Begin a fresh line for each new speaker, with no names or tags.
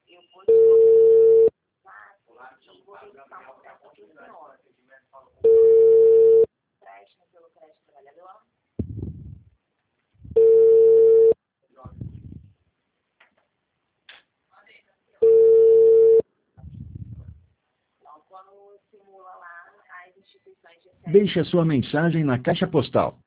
Eu vou te vou verificar uma peça aqui, senhora. Crédito pelo crédito trabalhador. Então, quando simula lá as instituições de
Deixe a sua mensagem na caixa postal